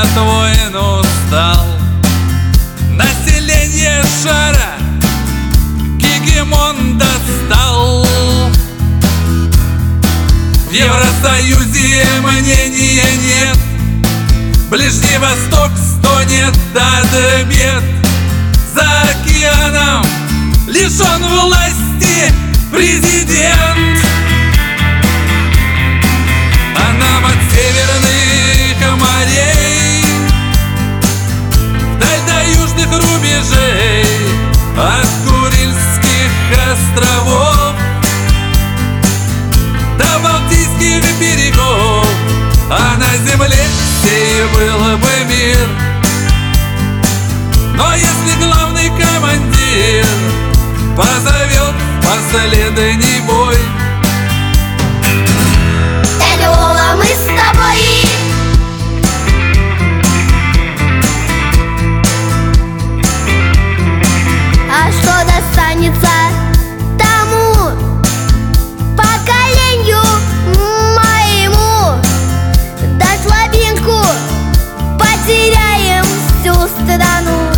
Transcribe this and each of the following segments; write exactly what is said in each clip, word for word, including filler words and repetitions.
этот воин устал. Население шара гегемон достал. В Евросоюзе мнения нет, Ближний Восток стонет от бед. За океаном лишен власти президент. А нам от северных морей вдаль до южных рубежей, от Курильских островов до Балтийских берегов, а на земле сей был бы мир. Но если главный командир позовет последний бой, Эдула, мы с тобой. А что достанется тому поколению моему? Дать слабинку, потеряем всю страну.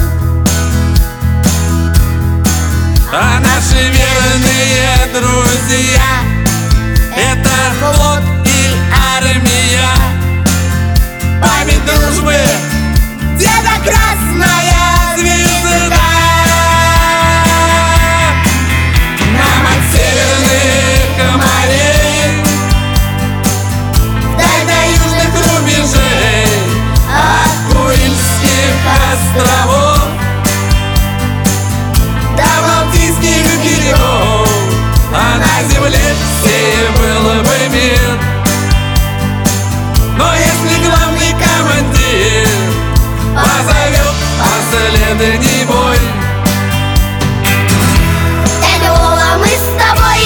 а наши верные друзья — это флот и армия. Память дружбы деда красная звезда. Нам от северных морей вдаль до южных рубежей, от Курильских островов до Балтийских берегов, а на земле сей был бы мир. Но если главный командир позовет последний бой, Эдула, мы с тобой.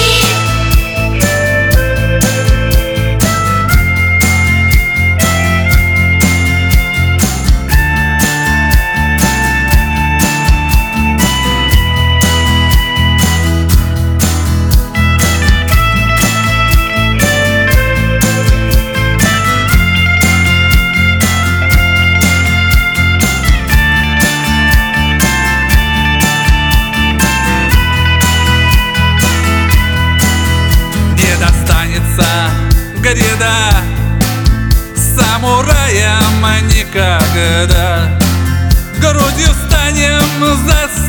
гряда самураям никогда. Грудью станем за